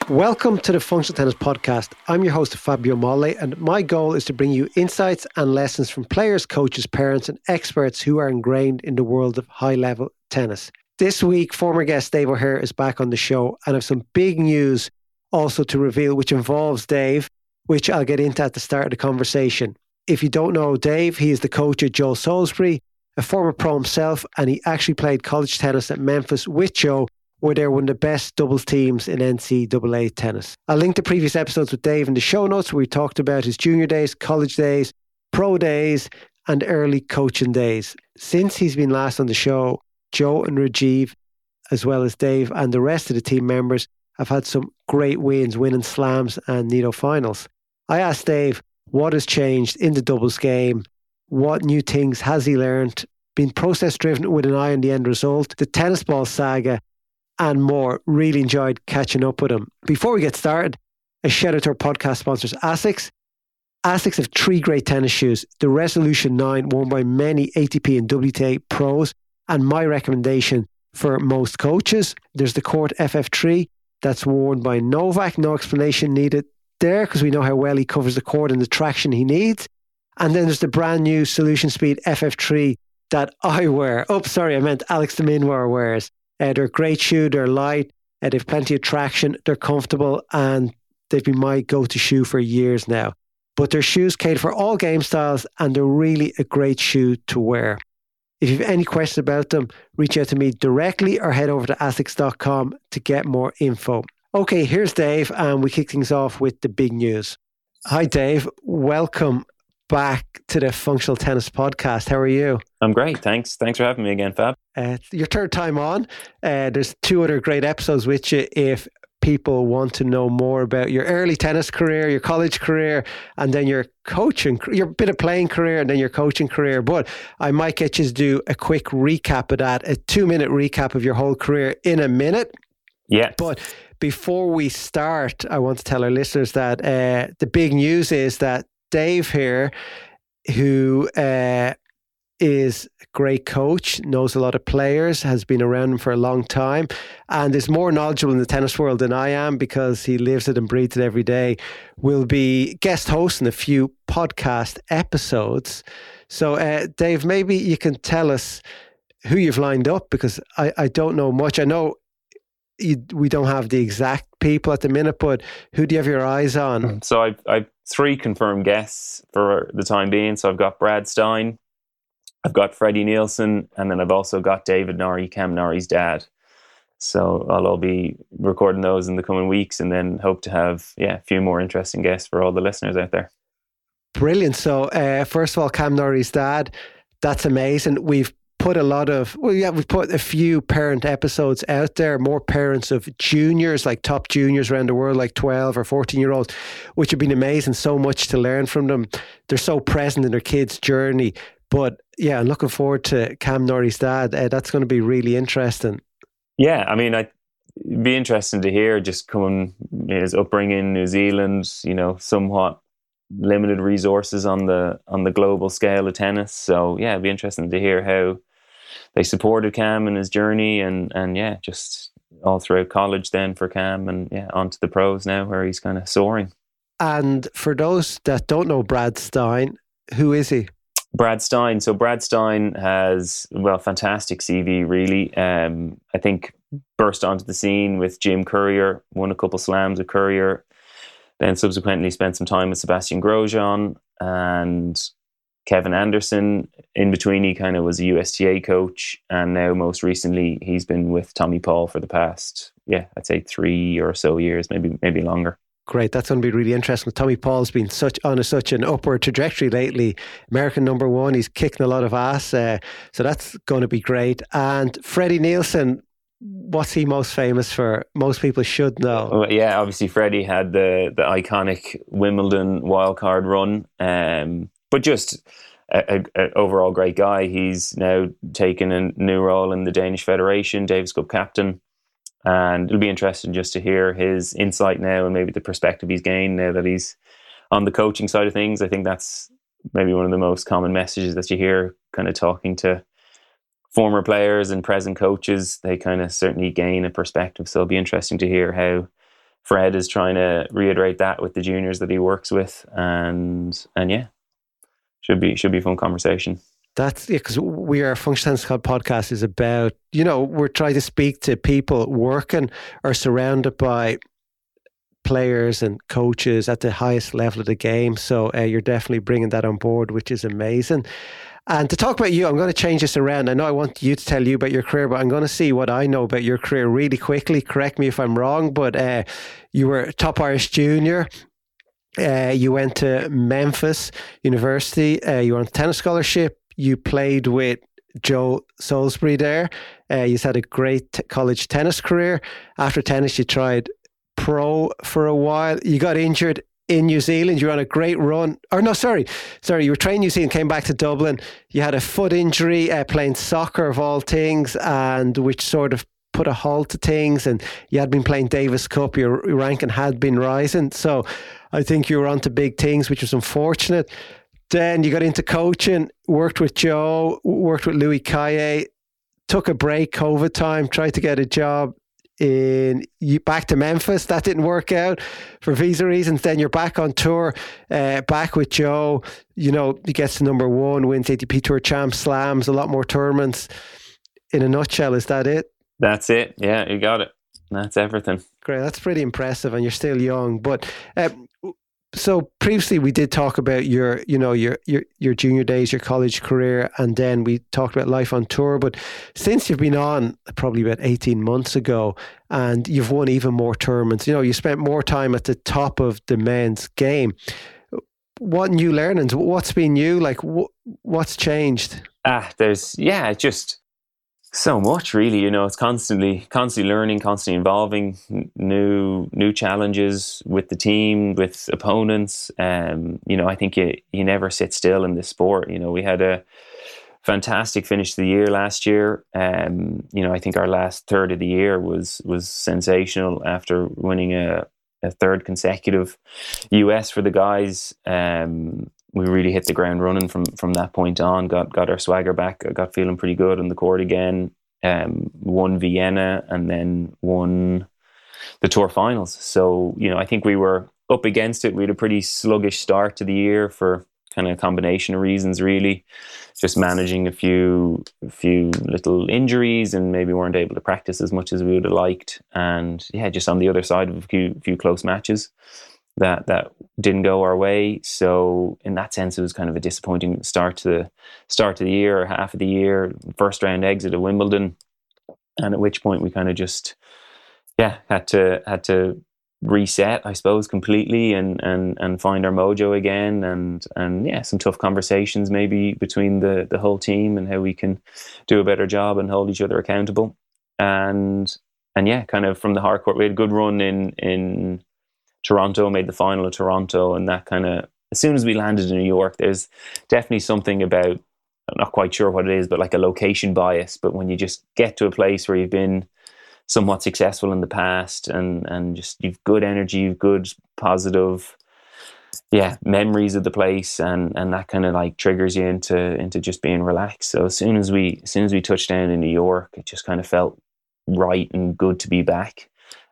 Welcome to the Functional Tennis Podcast. I'm your host, Fabio Molle, and my goal is to bring you insights and lessons from players, coaches, parents, and experts who are ingrained in the world of high-level tennis. This week, former guest Dave O'Hare is back on the show, and I have some big news also to reveal, which involves Dave, which I'll get into at the start of the conversation. If you don't know Dave, he is the coach at Joe Salisbury, a former pro himself, and he actually played college tennis at Memphis with Joe, where they're one of the best doubles teams in NCAA tennis. I'll link to previous episodes with Dave in the show notes where we talked about his junior days, college days, pro days, and early coaching days. Since he's been last on the show, Joe and Rajiv, as well as Dave and the rest of the team members, have had some great wins, winning slams and Nido finals. I asked Dave what has changed in the doubles game, what new things has he learned, been process-driven with an eye on the end result, the tennis ball saga, and more. Really enjoyed catching up with him. Before we get started, a shout out to our podcast sponsors, ASICS. ASICS have three great tennis shoes. The Resolution 9, worn by many ATP and WTA pros, and my recommendation for most coaches. There's the Court FF3, that's worn by Novak. No explanation needed there because we know how well he covers the court and the traction he needs. And then there's the brand new Solution Speed FF3 that I wear. Oh, sorry, I meant Alex de Minaur wears. They're a great shoe, they're light, they've plenty of traction, they're comfortable, and they've been my go-to shoe for years now. But their shoes cater for all game styles, and they're really a great shoe to wear. If you have any questions about them, reach out to me directly or head over to asics.com to get more info. Okay, here's Dave, and we kick things off with the big news. Hi, Dave. Welcome back to the Functional Tennis Podcast. How are you? I'm great. Thanks for having me again, Fab. Your third time on. There's two other great episodes with you if people want to know more about your early tennis career, your college career, and then your coaching, your bit of playing career, and then your coaching career. But I might get you to do a quick recap of that, a 2-minute recap of your whole career in a minute. Yeah. But before we start, I want to tell our listeners that the big news is that Dave here, who is a great coach, knows a lot of players, has been around them for a long time, and is more knowledgeable in the tennis world than I am because he lives it and breathes it every day, will be guest host in a few podcast episodes. So, Dave, maybe you can tell us who you've lined up because I don't know much. I know we don't have the exact people at the minute, but who do you have your eyes on? So I've 3 confirmed guests for the time being. So I've got Brad Stein, I've got Freddie Nielsen, and then I've also got David Norrie, Cam Norrie's dad. So I'll be recording those in the coming weeks and then hope to have a few more interesting guests for all the listeners out there. Brilliant. So first of all, Cam Norrie's dad, that's amazing. We've put we've put a few parent episodes out there, more parents of juniors, like top juniors around the world, like 12 or 14-year-olds, which have been amazing. So much to learn from them. They're so present in their kids' journey. But yeah, I'm looking forward to Cam Norrie's dad. That's going to be really interesting. Yeah, I mean, it'd be interesting to hear just coming his upbringing, New Zealand, somewhat limited resources on the global scale of tennis. So yeah, it'd be interesting to hear how they supported Cam in his journey and just all throughout college then for Cam and onto the pros now where he's kind of soaring. And for those that don't know Brad Stein, who is he? Brad Stein. So Brad Stein has, fantastic CV really. I think burst onto the scene with Jim Courier, won a couple slams with Courier, then subsequently spent some time with Sebastian Grosjean and Kevin Anderson. In between, he kind of was a USTA coach, and now most recently he's been with Tommy Paul for the past, I'd say 3 or so years, maybe longer. Great, that's going to be really interesting. Tommy Paul's been such an upward trajectory lately. American number 1, he's kicking a lot of ass, so that's going to be great. And Freddie Nielsen, what's he most famous for? Most people should know. Well, yeah, obviously Freddie had the iconic Wimbledon wildcard run, but just an overall great guy. He's now taken a new role in the Danish Federation, Davis Cup captain. And it'll be interesting just to hear his insight now and maybe the perspective he's gained now that he's on the coaching side of things. I think that's maybe one of the most common messages that you hear, kind of talking to former players and present coaches. They kind of certainly gain a perspective. So it'll be interesting to hear how Fred is trying to reiterate that with the juniors that he works with, and yeah, should be a fun conversation. That's because we are Functional Tennis podcast is about, we're trying to speak to people working or surrounded by players and coaches at the highest level of the game. So you're definitely bringing that on board, which is amazing. And to talk about you, I'm going to change this around. I know I want you to tell you about your career, but I'm going to see what I know about your career really quickly. Correct me if I'm wrong, but you were top Irish junior. You went to Memphis University. You were on a tennis scholarship. You played with Joe Salisbury there. You had a great college tennis career. After tennis, you tried pro for a while. You got injured in New Zealand. You were on a great run. Or no, sorry. You were trained in New Zealand, came back to Dublin. You had a foot injury playing soccer of all things, and which sort of put a halt to things. And you had been playing Davis Cup. Your ranking had been rising. So I think you were on to big things, which was unfortunate. Then you got into coaching, worked with Joe, worked with Louis Caillé, took a break, COVID time, tried to get a job back to Memphis. That didn't work out for visa reasons. Then you're back on tour, back with Joe. He gets to number one, wins ATP Tour Champs, slams, a lot more tournaments. In a nutshell, is that it? That's it. Yeah, you got it. That's everything. Great. That's pretty impressive, and you're still young. But so previously we did talk about your junior days, your college career, and then we talked about life on tour. But since you've been on probably about 18 months ago, and you've won even more tournaments, you spent more time at the top of the men's game. What new learnings? What's been new? Like what's changed? There's just so much, really. It's constantly learning, constantly evolving, new challenges with the team, with opponents. I think you never sit still in this sport. We had a fantastic finish to the year last year. I think our last third of the year was sensational after winning a third consecutive US for the guys. We really hit the ground running from that point on, got our swagger back, got feeling pretty good on the court again, won Vienna and then won the tour finals. So, I think we were up against it. We had a pretty sluggish start to the year for kind of a combination of reasons, really. Just managing a few little injuries and maybe weren't able to practice as much as we would have liked. And just on the other side of a few close matches that didn't go our way. So in that sense, it was kind of a disappointing start to the year, or half of the year. First round exit at Wimbledon, and at which point we kind of just had to reset, I suppose, completely and find our mojo again, and some tough conversations maybe between the whole team and how we can do a better job and hold each other accountable. And kind of from the hard court, we had a good run in Toronto, made the final of Toronto, and that kind of, as soon as we landed in New York, there's definitely something about, I'm not quite sure what it is, but like a location bias. But when you just get to a place where you've been somewhat successful in the past and just you've good energy, you've good positive memories of the place, and that kind of like triggers you into just being relaxed. So as soon as we touched down in New York, it just kind of felt right and good to be back.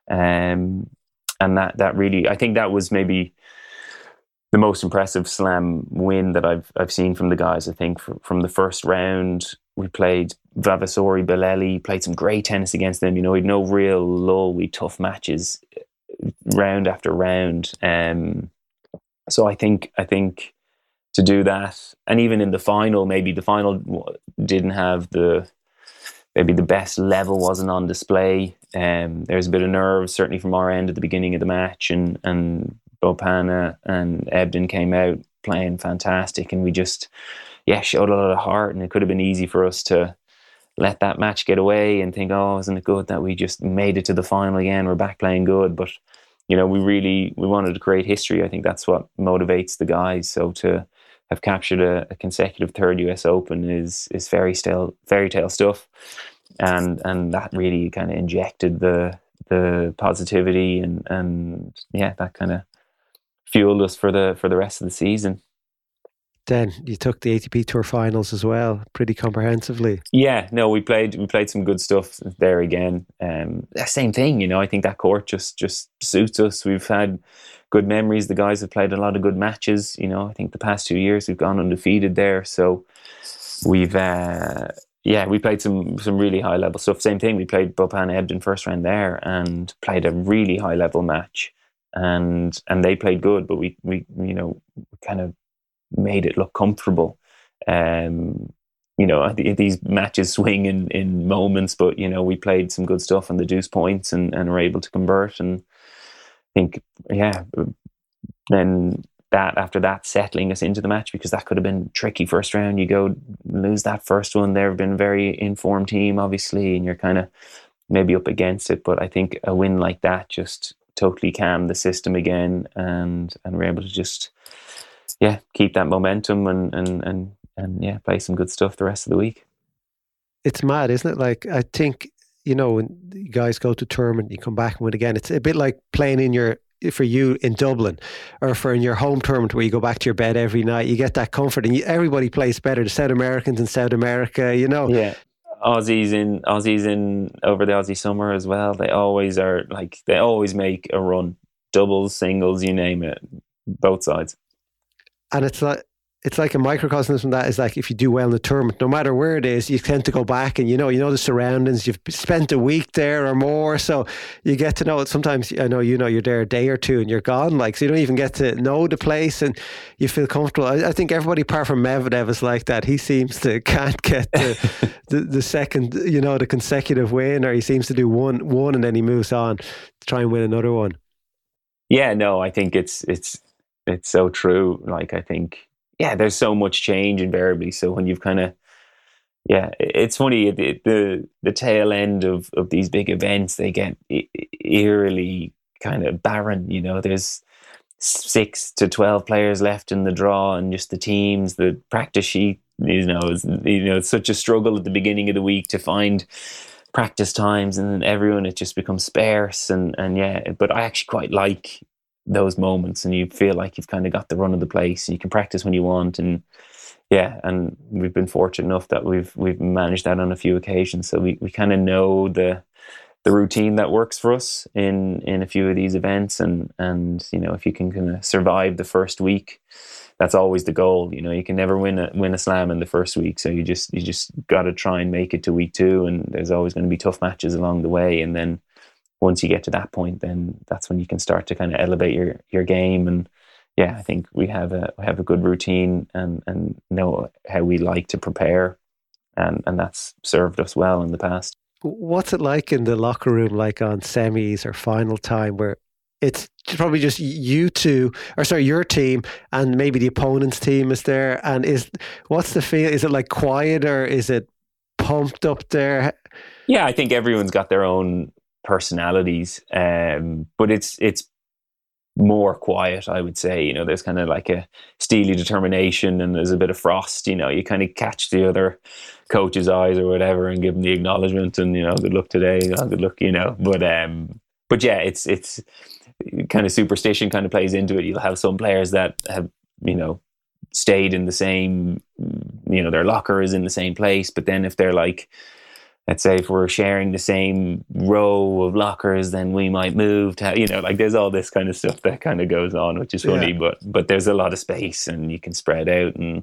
And that really, I think that was maybe the most impressive slam win that I've seen from the guys. I think from the first round, we played Vavasori, Bolelli, played some great tennis against them. We'd no real lull. We tough matches round after round. So I think to do that, and even in the final, maybe the final didn't have maybe the best level wasn't on display. There's a bit of nerves, certainly from our end at the beginning of the match, and Bopana and Ebden came out playing fantastic, and we just showed a lot of heart. And it could have been easy for us to let that match get away and think, oh, isn't it good that we just made it to the final again? We're back playing good. But we wanted to create history. I think that's what motivates the guys. So to have captured a consecutive third US Open is fairy tale stuff, and that really kind of injected the positivity and that kind of fueled us for the rest of the season. Then you took the ATP Tour finals as well, pretty comprehensively. Yeah, no, we played some good stuff there again. Same thing, you know. I think that court just suits us. We've had good memories. The guys have played a lot of good matches. You know, I think the past 2 years we've gone undefeated there. So we've we played some really high level stuff. Same thing, we played Bopan Ebden first round there and played a really high level match, and they played good, but we you know, kind of made it look comfortable. You know, these matches swing in moments, but you know, we played some good stuff on the deuce points and were able to convert. And I think, then that after that settling us into the match, because that could have been tricky first round. You go lose that first one. They've been a very informed team, obviously, and you're kind of maybe up against it. But I think a win like that just totally calmed the system again, and we're able to just keep that momentum and play some good stuff the rest of the week. It's mad, isn't it? Like, I think, you know, when you guys go to tournament, you come back and win again. It's a bit like playing for you in Dublin, or in your home tournament where you go back to your bed every night. You get that comfort, and everybody plays better. The South Americans in South America, you know. Yeah. Aussies in over the Aussie summer as well. They always make a run. Doubles, singles, you name it. Both sides. And it's like a microcosm from that is like, if you do well in the tournament, no matter where it is, you tend to go back and you know the surroundings. You've spent a week there or more, so you get to know it. Sometimes I know you're there a day or two and you're gone, like, so you don't even get to know the place and you feel comfortable. I think everybody apart from Medvedev is like that. He seems to can't get the second, you know, the consecutive win, or he seems to do one and then he moves on to try and win another one. Yeah, no, I think it's so true. Like, I think, there's so much change invariably. So when you've kind of, it's funny, the tail end of these big events, they get eerily kind of barren. You know, there's 6 to 12 players left in the draw, and just the teams, the practice sheet, it's such a struggle at the beginning of the week to find practice times, and then everyone, it just becomes sparse. But I actually quite like those moments, and you feel like you've kind of got the run of the place and you can practice when you want. And and we've been fortunate enough that we've managed that on a few occasions, so we kind of know the routine that works for us in a few of these events. And you know, if you can kind of survive the first week, that's always the goal. You know, you can never win a slam in the first week, so you just got to try and make it to week 2, and there's always going to be tough matches along the way. And then once you get to that point, then that's when you can start to kind of elevate your game. And I think we have a good routine and know how we like to prepare, and that's served us well in the past. What's it like in the locker room, like on semis or final time, where it's probably just you two, or sorry, your team, and maybe the opponent's team is there? And what's the feel? Is it like quiet, or is it pumped up there? Yeah, I think everyone's got their own personalities, but it's more quiet, I would say. You know, there's kind of like a steely determination, and there's a bit of frost. You know, you kind of catch the other coach's eyes or whatever and give them the acknowledgement, and, you know, good luck today, good luck, you know. But yeah, it's kind of superstition kind of plays into it. You'll have some players that have, you know, stayed in the same, you know, their locker is in the same place, but then if they're like, let's say if we're sharing the same row of lockers, then we might move to, you know, like, there's all this kind of stuff that kind of goes on, which is funny. But there's a lot of space and you can spread out, and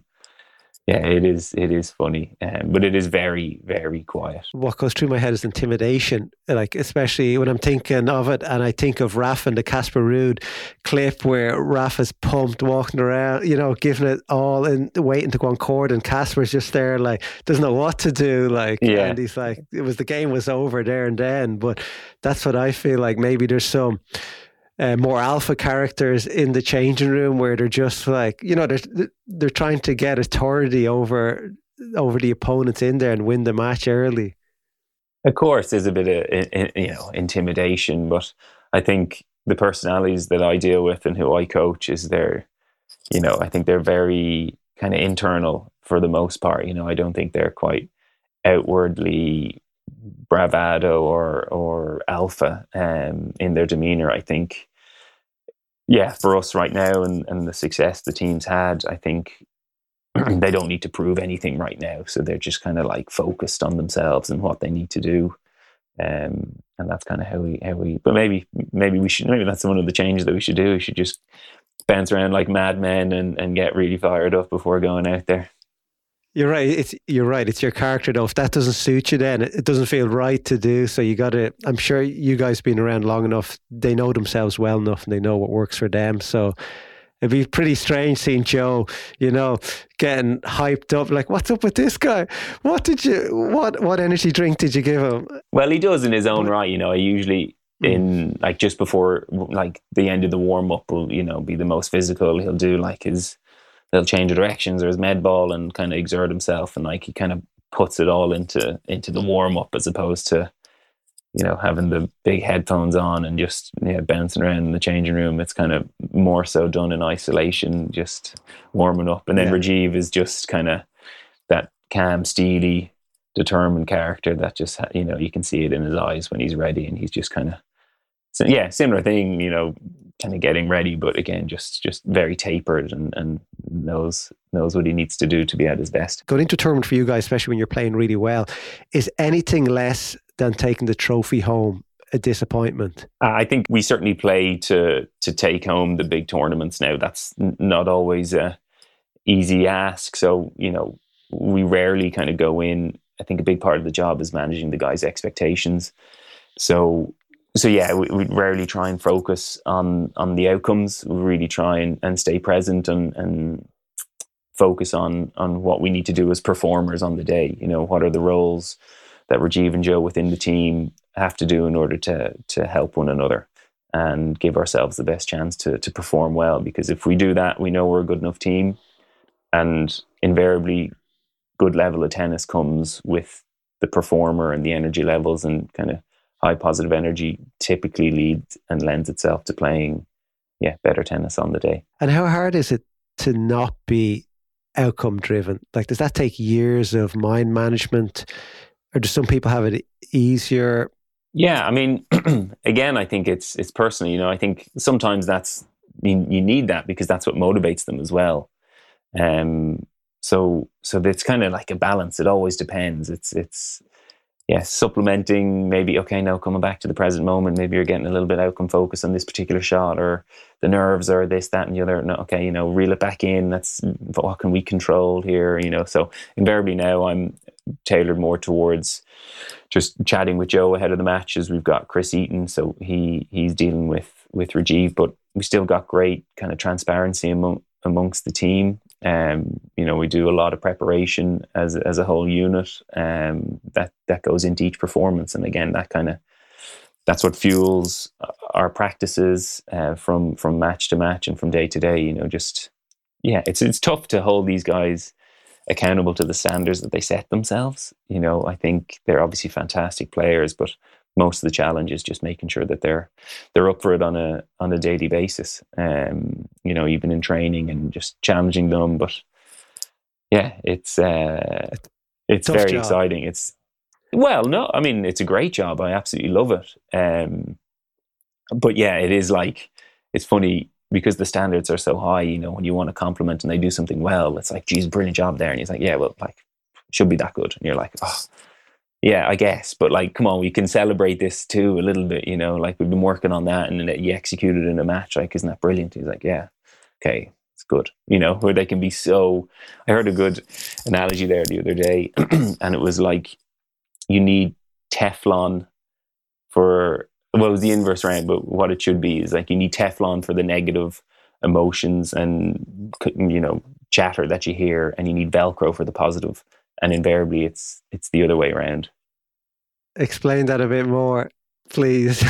it is funny, but it is very, very quiet. What goes through my head is intimidation, like, especially when I'm thinking of it, and I think of Rafa and the Casper Ruud clip where Rafa's pumped, walking around, you know, giving it all and waiting to go on court, and Casper's just there, like, doesn't know what to do, like, and he's like, the game was over there and then. But that's what I feel like. Maybe there's some more alpha characters in the changing room where they're just like, you know, they're trying to get authority over the opponents in there and win the match early. Of course, there's a bit of, you know, intimidation, but I think the personalities that I deal with and who I coach is you know, I think they're very kind of internal for the most part. You know, I don't think they're quite outwardly bravado or alpha in their demeanor. I think, for us right now, and the success the team's had, I think they don't need to prove anything right now. So they're just kind of like focused on themselves and what they need to do. And that's kind of how we, but maybe that's one of the changes that we should do. We should just bounce around like madmen and get really fired up before going out there. You're right. You're right. It's your character though. If that doesn't suit you, then it doesn't feel right to do. So you got to. I'm sure you guys been around long enough. They know themselves well enough, and they know what works for them. So it'd be pretty strange seeing Joe, getting hyped up. Like, what's up with this guy? What energy drink did you give him? Well, he does in his own right. I usually in like just before like the end of the warm up will be the most physical. He'll do like they'll change the directions or his med ball and kind of exert himself, and like he kind of puts it all into the warm up as opposed to having the big headphones on and just bouncing around in the changing room. It's kind of more so done in isolation, just warming up. And then Rajiv is just kind of that calm, steely, determined character that just you can see it in his eyes when he's ready, and he's just kind of similar thing, kind of getting ready, but again, just very tapered and knows what he needs to do to be at his best. Going into a tournament for you guys, especially when you're playing really well, is anything less than taking the trophy home a disappointment? I think we certainly play to take home the big tournaments now. That's not always a easy ask. So, we rarely kind of go in. I think a big part of the job is managing the guys' expectations. So yeah, we rarely try and focus on the outcomes. We really try and stay present and focus on what we need to do as performers on the day. What are the roles that Rajiv and Joe within the team have to do in order to help one another and give ourselves the best chance to perform well. Because if we do that, we know we're a good enough team, and invariably good level of tennis comes with the performer, and the energy levels and kind of high positive energy typically leads and lends itself to playing better tennis on the day. And how hard is it to not be outcome driven? Like, does that take years of mind management, or do some people have it easier? Yeah, I mean, again, I think it's personal. I think sometimes that's you need that because that's what motivates them as well. So it's kind of like a balance. It always depends. It's supplementing, maybe, okay, now coming back to the present moment, maybe you're getting a little bit outcome focused on this particular shot, or the nerves, or this, that, and the other. No, okay, reel it back in. That's what can we control here, So invariably now I'm tailored more towards just chatting with Joe ahead of the matches. We've got Chris Eaton, so he's dealing with Rajiv, but we still got great kind of transparency amongst the team. We do a lot of preparation as a whole unit that goes into each performance, and again, that's what fuels our practices from match to match and from day to day. It's tough to hold these guys accountable to the standards that they set themselves. I think they're obviously fantastic players, but most of the challenge is just making sure that they're up for it on a daily basis. Even in training and just challenging them. But yeah, it's very exciting. It's a great job. I absolutely love it. But yeah, it is like, it's funny because the standards are so high. When you want to compliment and they do something well, it's like, geez, brilliant job there. And he's like, yeah, well, like, should be that good. And you're like, oh, yeah, I guess. But like, come on, we can celebrate this too a little bit, like we've been working on that and you executed in a match. Like, isn't that brilliant? He's like, yeah, okay, it's good. Where they can be so, I heard a good analogy there the other day and it was like, you need Teflon for, well, it was the inverse round, but what it should be is like, you need Teflon for the negative emotions and, chatter that you hear, and you need Velcro for the positive. And invariably it's the other way around. Explain that a bit more, please.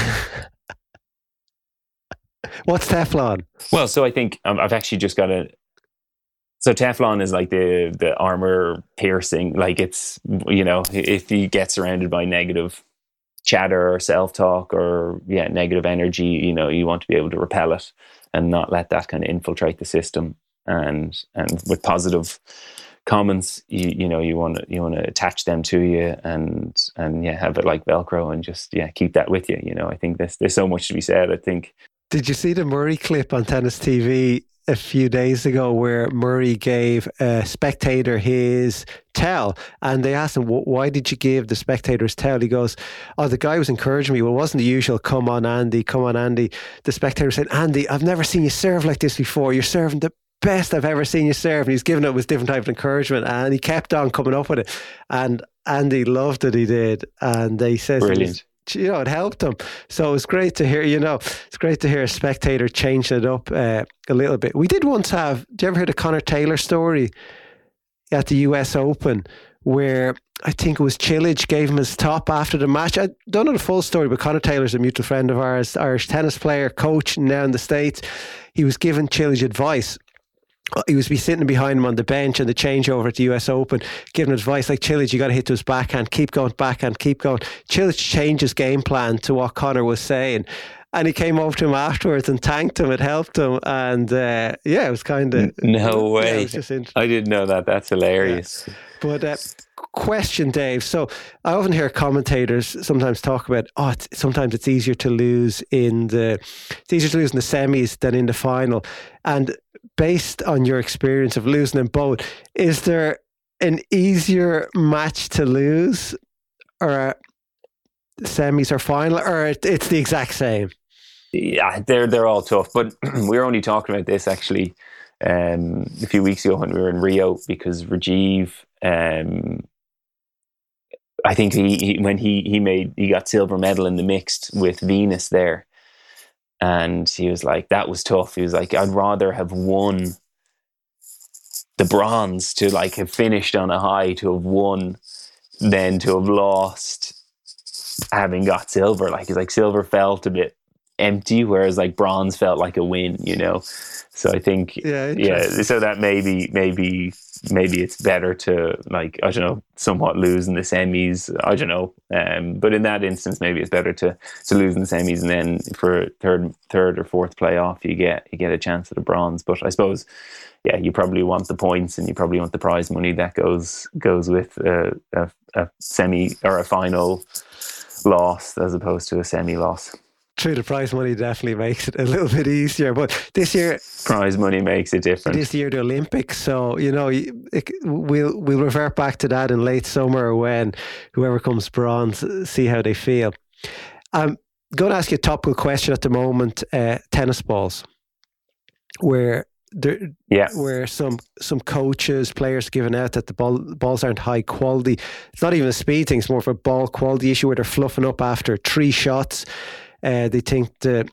What's Teflon? Well, so I think I've actually just got so Teflon is like the armor piercing, like it's, if you get surrounded by negative chatter or self-talk or negative energy, you want to be able to repel it and not let that kind of infiltrate the system. And with positive comments, you want to attach them to you and have it like Velcro and just keep that with you. I think there's so much to be said. I think Did you see the Murray clip on Tennis TV a few days ago where Murray gave a spectator his towel and they asked him, why did you give the spectator his towel? He goes, oh, the guy was encouraging me. Well, it wasn't the usual, come on, Andy, come on, Andy. The spectator said, Andy, I've never seen you serve like this before. You're serving the best I've ever seen you serve. And he's giving it with different type of encouragement and he kept on coming up with it. And Andy loved it, he did. And they said, brilliant. It helped him. So it was great to hear, it's great to hear a spectator changing it up a little bit. We did once have, do you ever hear the Conor Taylor story at the US Open where I think it was Cilic gave him his top after the match? I don't know the full story, but Conor Taylor's a mutual friend of ours, Irish tennis player, coach now in the States. He was giving Cilic advice. He was sitting behind him on the bench and the changeover at the US Open, giving advice like, Cilic, you got to hit to his backhand, keep going, backhand, keep going. Cilic changed his game plan to what Conor was saying. And he came over to him afterwards and thanked him. It helped him. And it was kind of... No way. Yeah, I didn't know that. That's hilarious. Yeah. But question, Dave. So I often hear commentators sometimes talk about, sometimes it's easier to lose in the semis than in the final. And based on your experience of losing in both, is there an easier match to lose, or semis or final, or it's the exact same? Yeah, they're all tough. But we were only talking about this actually a few weeks ago when we were in Rio, because Rajiv, I think he got silver medal in the mixed with Venus there. And he was like, that was tough. He was like, I'd rather have won the bronze, to like have finished on a high, to have won, than to have lost having got silver. Like, he's like, silver felt a bit empty, whereas like bronze felt like a win, So I think, so that maybe it's better to, like, I don't know, somewhat lose in the semis. I don't know. But in that instance, maybe it's better to lose in the semis, and then for third or fourth playoff, you get a chance at a bronze. But I suppose, you probably want the points and you probably want the prize money that goes with a semi or a final loss as opposed to a semi loss. True, the prize money definitely makes it a little bit easier. But this year, prize money makes it different. This year, the Olympics, so we'll revert back to that in late summer when whoever comes bronze, see how they feel. I'm going to ask you a topical question at the moment: tennis balls, where some coaches, players giving out that the balls aren't high quality. It's not even a speed thing; it's more of a ball quality issue where they're fluffing up after 3 shots. They think the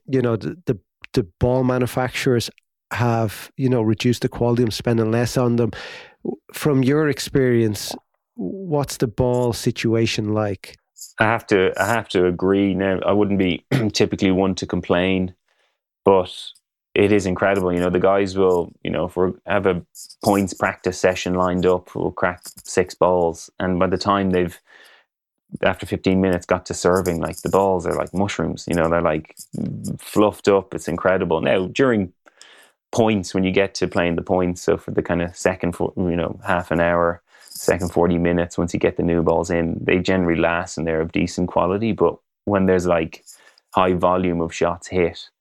ball manufacturers have reduced the quality of spending less on them. From your experience, what's the ball situation like? I have to agree. Now, I wouldn't be typically one to complain, but it is incredible. The guys will, if we have a points practice session lined up, we'll crack 6 balls, and by the time they've, after 15 minutes, got to serving, like, the balls are like mushrooms, they're like fluffed up. It's incredible. Now, during points, when you get to playing the points, so for the kind of second, half an hour, second 40 minutes, once you get the new balls in, they generally last and they're of decent quality. But when there's like high volume of shots hit,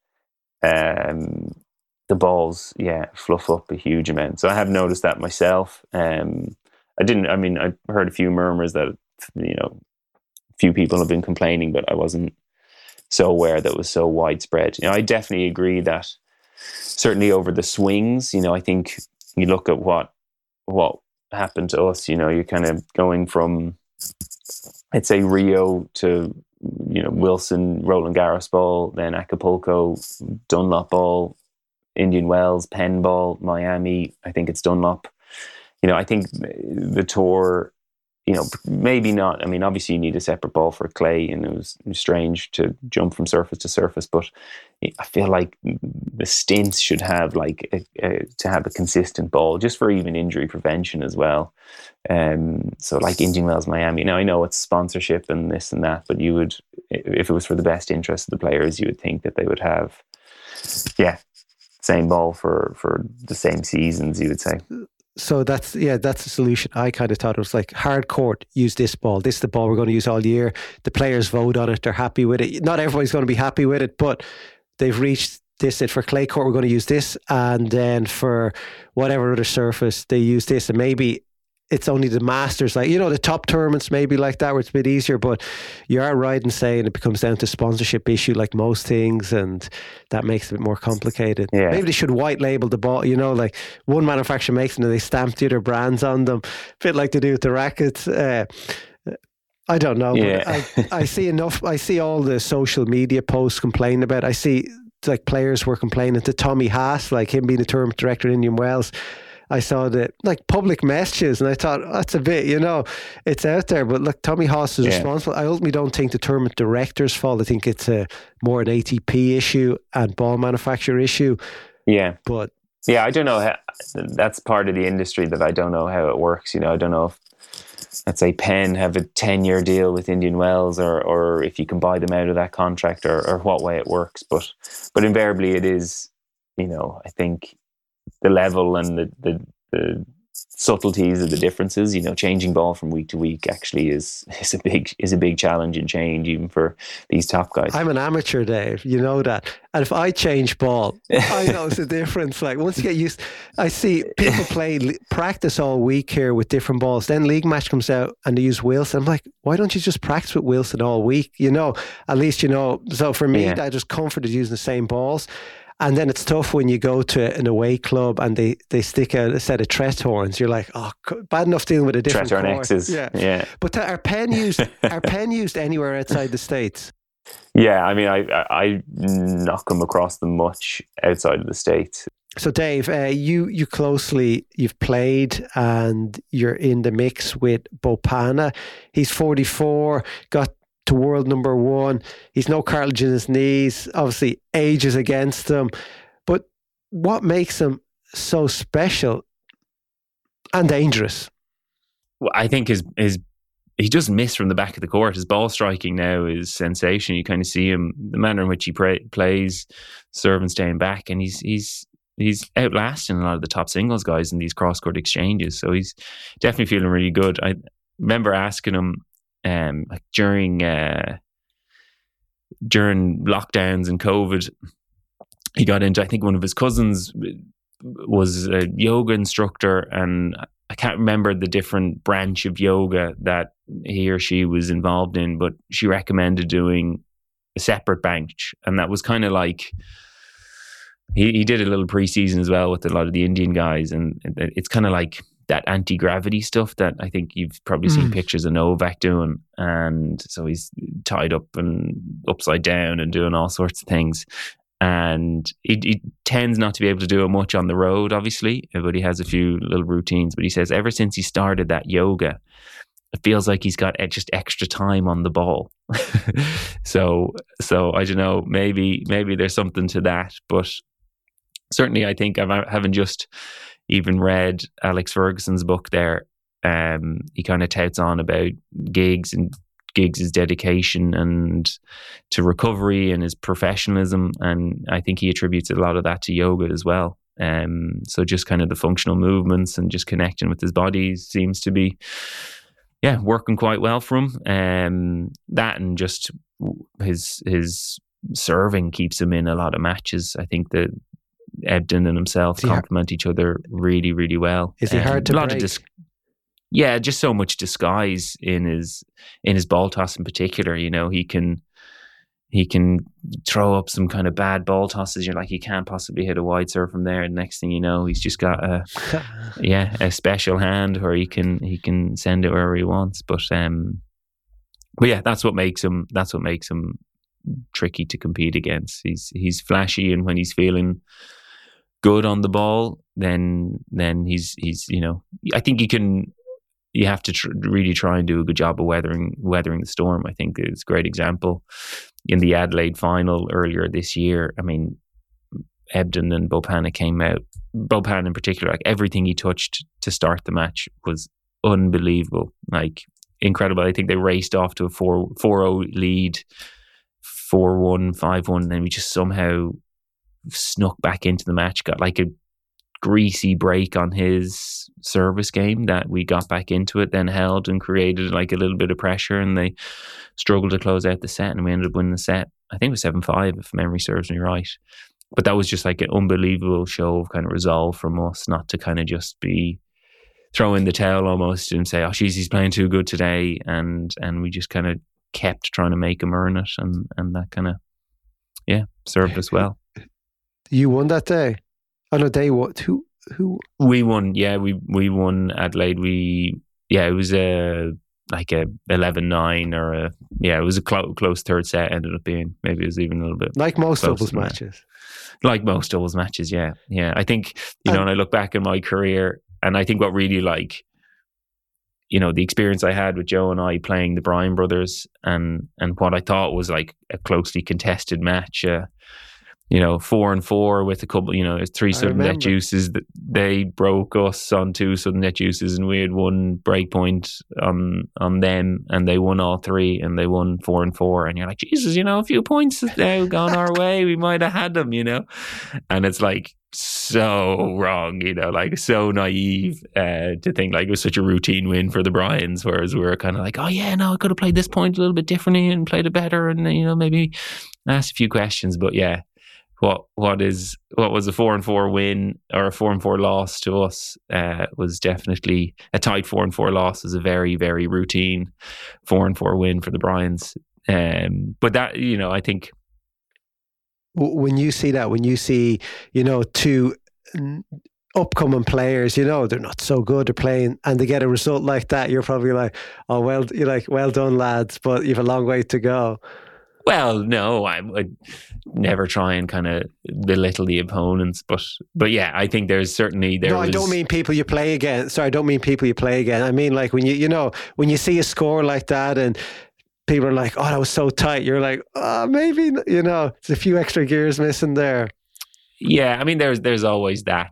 the balls, fluff up a huge amount. So I have noticed that myself. I heard a few murmurs that, few people have been complaining, but I wasn't so aware that it was so widespread. I definitely agree that certainly over the swings, I think you look at what happened to us, you're kind of going from, I'd say, Rio to, Wilson, Roland Garros ball, then Acapulco, Dunlop ball, Indian Wells, Penn ball, Miami, I think it's Dunlop. I think the tour, maybe not. I mean, obviously you need a separate ball for clay, and it was strange to jump from surface to surface. But I feel like the stints should have to have a consistent ball, just for even injury prevention as well. So like Indian Wells, Miami. Now I know it's sponsorship and this and that, but you would, if it was for the best interest of the players, you would think that they would have, same ball for the same seasons, you would say. So that's the solution. I kind of thought it was like, hard court, use this ball. This is the ball we're going to use all year. The players vote on it. They're happy with it. Not everybody's going to be happy with it, but they've reached this it for clay court, we're going to use this, and then for whatever other surface they use this, and maybe it's only the Masters, like, you know, the top tournaments maybe like that where it's a bit easier. But you are right in saying it becomes down to sponsorship issue like most things, and that makes it a bit more complicated. Yeah. Maybe they should white label the ball, you know, like one manufacturer makes them and they stamp the other brands on them, a bit like they do with the rackets. I don't know, Yeah. but I see enough. I see all the social media posts complaining about it. I see like players were complaining to Tommy Haas, like him being the tournament director in Indian Wells. I saw the like public messages and I thought, that's a bit, you know, it's out there. But look, Tommy Haas is responsible. I ultimately don't think the tournament director's fault. I think it's more an ATP issue and ball manufacturer issue. Yeah. But yeah, I don't know. That's part of the industry that I don't know how it works. You know, I don't know if, let's say, Penn have a 10-year deal with Indian Wells, or if you can buy them out of that contract, or what way it works. But invariably it is, you know, I think the level and the subtleties of the differences, you know, changing ball from week to week actually is a big challenge and change even for these top guys. I'm an amateur, Dave, you know that. And if I change ball, I notice the difference. Like once you get used, I see people practice all week here with different balls. Then league match comes out and they use Wilson. I'm like, why don't you just practice with Wilson all week? You know, at least, you know. So for me, I just comforted using the same balls. And then it's tough when you go to an away club and they stick out a set of Tret horns. You're like, oh, bad enough dealing with a different Tret horn X's. Yeah. But are Penn used anywhere outside the States? Yeah, I mean, I not come across them much outside of the States. So Dave, you've played and you're in the mix with Bopanna. He's 44, got to world number 1. He's no cartilage in his knees. Obviously, age is against him. But what makes him so special and dangerous? Well, I think he doesn't miss from the back of the court. His ball striking now is sensational. You kind of see him, the manner in which he plays, serving, staying back, and he's outlasting a lot of the top singles guys in these cross-court exchanges. So he's definitely feeling really good. I remember asking him, like during lockdowns and COVID, he got into, I think one of his cousins was a yoga instructor, and I can't remember the different branch of yoga that he or she was involved in, but she recommended doing a separate bench. And that was kind of like, he did a little preseason as well with a lot of the Indian guys, and it's kind of like that anti-gravity stuff that I think you've probably seen pictures of Novak doing. And so he's tied up and upside down and doing all sorts of things. And he tends not to be able to do it much on the road, obviously, but he has a few little routines. But he says ever since he started that yoga, it feels like he's got just extra time on the ball. So I don't know, maybe there's something to that. But certainly I think I haven't just even read Alex Ferguson's book there. He kind of touts on about Giggs and Giggs' dedication and to recovery and his professionalism, and I think he attributes a lot of that to yoga as well. So just kind of the functional movements and just connecting with his body seems to be working quite well for him. That and just his serving keeps him in a lot of matches. I think that Ebden and himself complement each other really, really well. Is he hard to break? Just so much disguise in his ball toss in particular. You know, he can throw up some kind of bad ball tosses. You're like, he can't possibly hit a wide serve from there. And next thing you know, he's just got a special hand where he can send it wherever he wants. But yeah, that's what makes him tricky to compete against. He's flashy, and when he's feeling good on the ball, then he's you know, I think you have to really try and do a good job of weathering the storm. I think it's a great example in the Adelaide final earlier this year. I mean, Ebden and Bopanna came out. Bopanna in particular, like everything he touched to start the match was unbelievable, like incredible. I think they raced off to a 4-0 lead, 4-1, 5-1, and then we just somehow snuck back into the match, got like a greasy break on his service game that we got back into it, then held and created like a little bit of pressure, and they struggled to close out the set, and we ended up winning the set. I think it was 7-5 if memory serves me right. but that was just like an unbelievable show of kind of resolve from us, not to kind of just be throw in the towel almost and say, oh, geez, he's playing too good today. And we just kind of kept trying to make him earn it. And that kind of, served us well. You won that day? On a day, what? Who? We won. Yeah, we won Adelaide. It was like a 11-9 or it was a close third set. Ended up being, maybe it was even a little bit like most doubles matches. Like most doubles matches, yeah. I think and I look back in my career, and I think what really the experience I had with Joe and I playing the Bryan brothers, and what I thought was like a closely contested match. 4-4 with a couple, three sudden net juices. That they broke us on 2 sudden net juices, and we had one break point on them, and they won all 3, and they won 4-4. And you're like, Jesus, a few points now gone our way. We might have had them, And it's like so wrong, like so naive to think like it was such a routine win for the Bryans, whereas we were kind of like, oh yeah, no, I could have played this point a little bit differently and played it better, and maybe asked a few questions, but yeah. What was a 4-4 win or a 4-4 loss to us was definitely a tight 4-4 loss. Was a very, very routine 4-4 win for the Bryans. But that, I think when you see 2 upcoming players, they're not so good, they're playing, and they get a result like that, you're probably like, oh well, you're like, well done lads, but you've a long way to go. Well, no, I would never try and kind of belittle the opponents, but yeah, I think there's certainly No, I don't mean people you play against. Sorry, I don't mean people you play against. I mean like when when you see a score like that and people are like, oh, that was so tight. You're like, oh, maybe there's a few extra gears missing there. Yeah, I mean there's always that,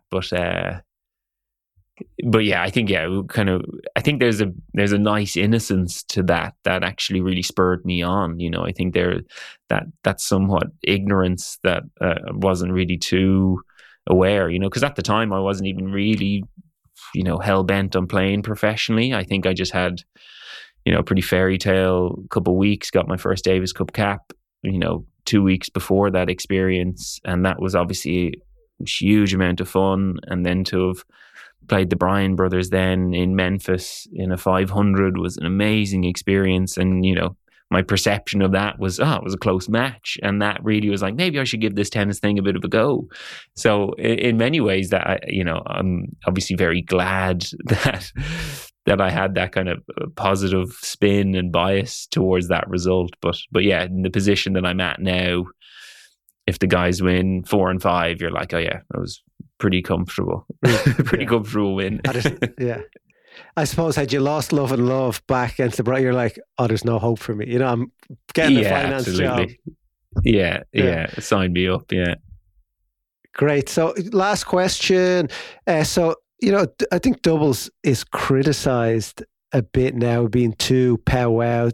but yeah, I think I think there's a nice innocence to that actually really spurred me on. I think that somewhat ignorance that wasn't really too aware. Because at the time I wasn't even really hell bent on playing professionally. I think I just had pretty fairy tale couple of weeks, got my first Davis Cup cap 2 weeks before that experience, and that was obviously a huge amount of fun. And then to have played the Bryan brothers then in Memphis in a 500 was an amazing experience. And, my perception of that was, it was a close match. And that really was like, maybe I should give this tennis thing a bit of a go. So in many ways that, I'm obviously very glad that I had that kind of positive spin and bias towards that result. But yeah, in the position that I'm at now, if the guys win 4 and 5, you're like, oh yeah, that was pretty comfortable. Comfortable win. Yeah. I suppose had you lost Love and Love back against the Bright, you're like, oh, there's no hope for me. I'm getting a finance job. Yeah. Sign me up, yeah. Great. So last question. I think doubles is criticised a bit now, being too power,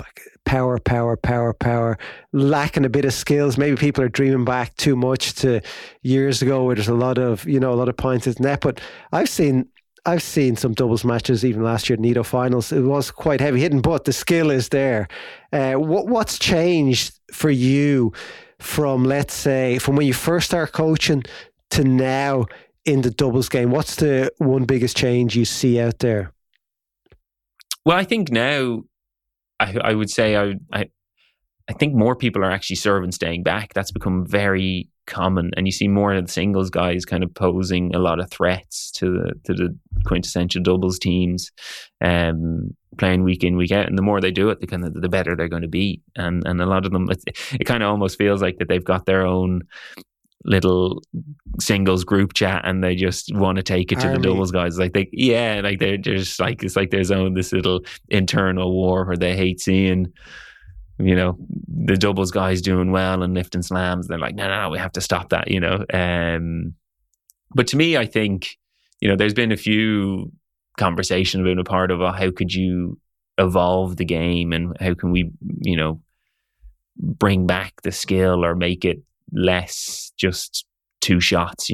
lacking a bit of skills. Maybe people are dreaming back too much to years ago where there's a lot of points at net. But I've seen some doubles matches even last year, Nido finals. It was quite heavy hitting, but the skill is there. What's changed for you from, let's say, from when you first start coaching to now in the doubles game? What's the one biggest change you see out there? Well, I think now, I would say I think more people are actually serving staying back. That's become very common, and you see more of the singles guys kind of posing a lot of threats to the quintessential doubles teams, playing week in, week out. And the more they do it, the better they're going to be. And a lot of them, it kind of almost feels like that they've got their own little singles group chat, and they just want to take it to the doubles guys. They're just like, it's like there's this little internal war where they hate seeing the doubles guys doing well and lifting slams. They're like, no, we have to stop that. But to me, I think there's been a few conversations about a part of how could you evolve the game, and how can we bring back the skill or make it less just 2 shots,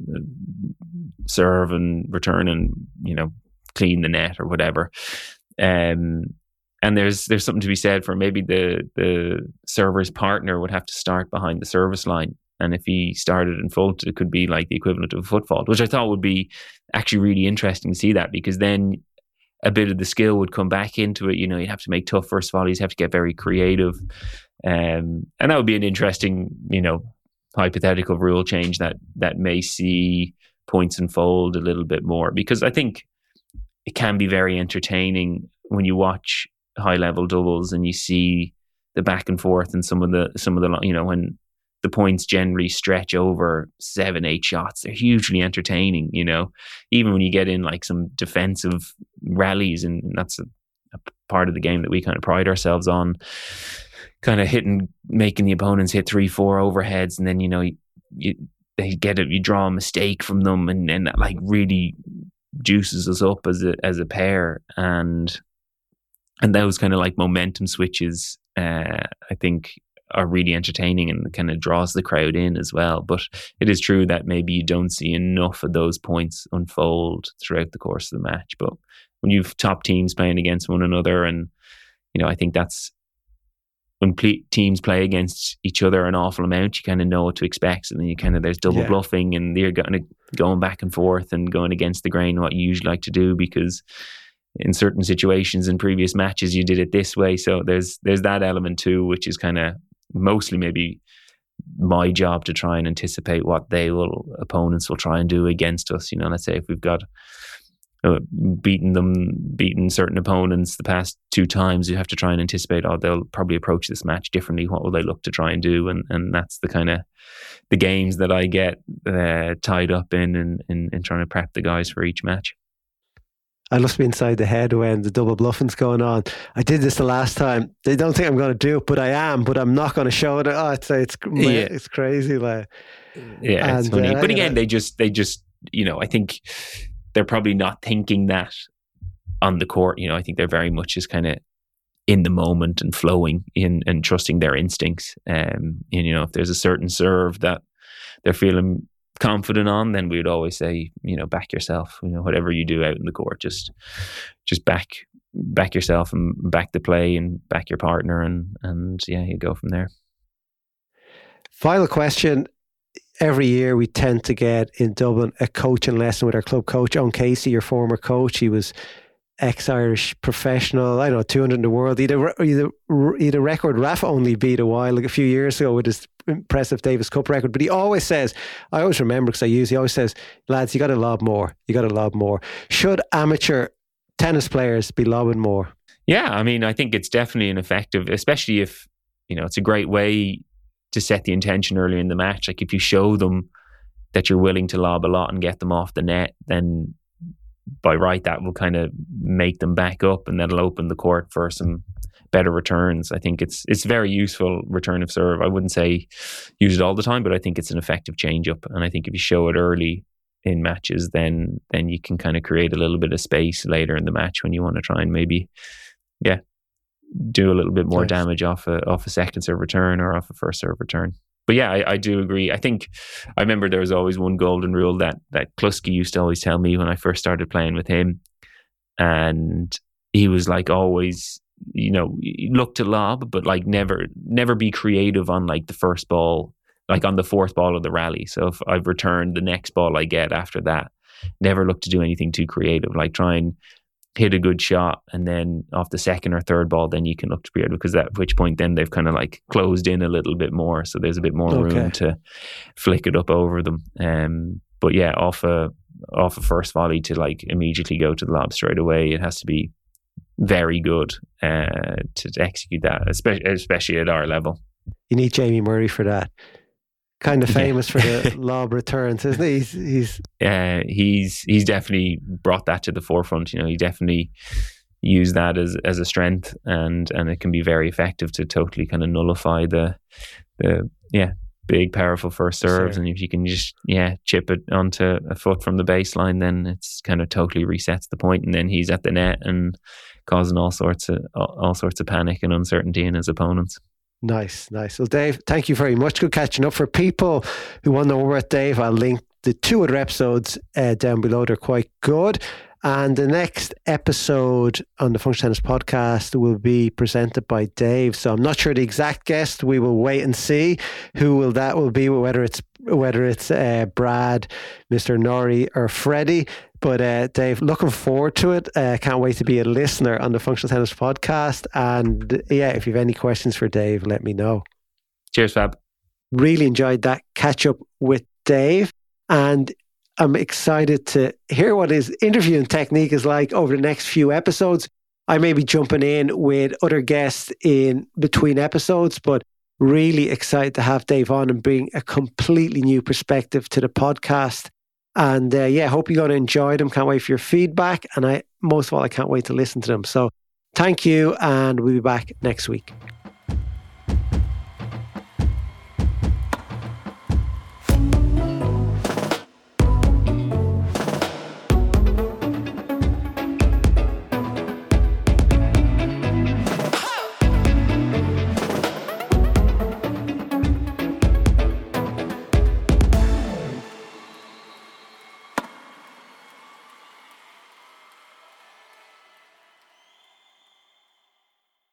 serve and return and clean the net or whatever. And there's something to be said for maybe the server's partner would have to start behind the service line And if he started in fault, it could be like the equivalent of a foot fault, which I thought would be actually really interesting to see that, because then a bit of the skill would come back into it. You know, you'd have to make tough first volleys, have to get very creative. And that would be an interesting, you know, hypothetical rule change that may see points unfold a little bit more, because I think it can be very entertaining when you watch high level doubles and you see the back and forth and some of the, you know, when the points generally stretch over 7-8 shots, they're hugely entertaining, you know, even when you get in like some defensive rallies, and that's a part of the game that we kind of pride ourselves on, kind of making the opponents hit 3-4 overheads, and then, you know, they get it, you draw a mistake from them, and that like really juices us up as a pair, and those kind of like momentum switches, I think, are really entertaining and kind of draws the crowd in as well. But it is true that maybe you don't see enough of those points unfold throughout the course of the match. But when you've top teams playing against one another, and, you know, I think that's when teams play against each other an awful amount, you kind of know what to expect, and then you kind of, there's double bluffing, and you're going back and forth and going against the grain what you usually like to do, because in certain situations in previous matches you did it this way. So there's that element too, which is kind of mostly maybe my job to try and anticipate what opponents will try and do against us. You know, let's say if we've got beaten certain opponents the past 2 times, you have to try and anticipate, they'll probably approach this match differently. What will they look to try and do? And that's the kind of the games that I get tied up in trying to prep the guys for each match. I must be inside the head when the double bluffing's going on. I did this the last time. They don't think I'm going to do it, but I am. But I'm not going to show it. It's crazy. Like, yeah, it's funny. But again, they just, you know, I think they're probably not thinking that on the court. You know, I think they're very much just kind of in the moment and flowing in and trusting their instincts. And, you know, if there's a certain serve that they're feeling confident on, then we would always say, you know, back yourself. You know, whatever you do out in the court, just back yourself and back the play and back your partner, and yeah, you go from there. Final question. Every year we tend to get in Dublin a coaching lesson with our club coach, Owen Casey, your former coach. He was ex-Irish professional, I don't know, 200 in the world. He had a record Rafa only beat a few years ago with his impressive Davis Cup record. But he always says, I always remember because he always says, lads, you got to lob more. Should amateur tennis players be lobbing more? Yeah, I mean, I think it's definitely an effective, especially if, you know, it's a great way to set the intention early in the match. Like if you show them that you're willing to lob a lot and get them off the net, then by right, that will kind of make them back up, and that'll open the court for some better returns. I think it's very useful return of serve. I wouldn't say use it all the time, but I think it's an effective change up. And I think if you show it early in matches, then you can kind of create a little bit of space later in the match when you want to try and maybe, do a little bit more damage off a second serve return or off a first serve return. But yeah, I do agree. I remember there was always one golden rule that Kluski used to always tell me when I first started playing with him. And he was like always, you know, look to lob, but like never be creative on like the first ball, like on the fourth ball of the rally. So if I've returned the next ball I get after that, never look to do anything too creative. Like try and hit a good shot, and then off the second or third ball, then you can look to creative, because at which point then they've kind of like closed in a little bit more. So there's a bit more room to flick it up over them. But yeah, off a first volley to like immediately go to the lob straight away, it has to be very good to execute that, especially at our level. You need Jamie Murray for that. Kind of famous for the lob returns, isn't he? He's definitely brought that to the forefront. You know, he definitely used that as a strength, and it can be very effective to totally kind of nullify the big powerful first serves. Sure. And if you can just chip it onto a foot from the baseline, then it's kind of totally resets the point, and then he's at the net and causing all sorts of panic and uncertainty in his opponents. Nice. Well, Dave, thank you very much. Good catching up. For people who want to know more about Dave, I'll link the 2 other episodes down below. They're quite good. And the next episode on the Functional Tennis Podcast will be presented by Dave. So I'm not sure the exact guest. We will wait and see who that will be, whether it's Brad, Mr. Norrie, or Freddie. But Dave, looking forward to it. Can't wait to be a listener on the Functional Tennis Podcast. And yeah, if you have any questions for Dave, let me know. Cheers, Fab. Really enjoyed that catch up with Dave. And I'm excited to hear what his interviewing technique is like over the next few episodes. I may be jumping in with other guests in between episodes, but really excited to have Dave on and bring a completely new perspective to the podcast. And hope you're going to enjoy them. Can't wait for your feedback. And most of all, I can't wait to listen to them. So thank you. And we'll be back next week.